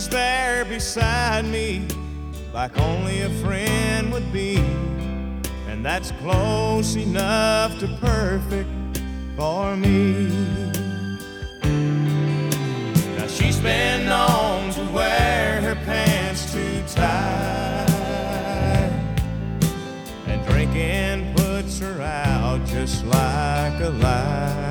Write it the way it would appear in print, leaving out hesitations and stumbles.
she's there beside me like only a friend would be, and that's close enough to perfect for me. Now she's been known to wear her pants too tight, and drinking puts her out just like a light.